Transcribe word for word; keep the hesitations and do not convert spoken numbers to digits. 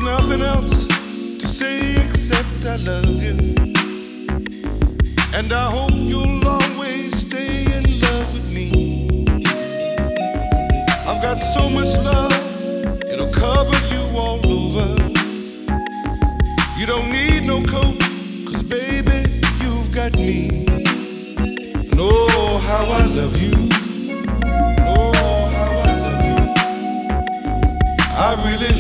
nothing else to say except I love you. And I hope you'll always stay in love with me. I've got so much love, it'll cover you all over. You don't need no coat, cause baby, you've got me. And oh, how I love you.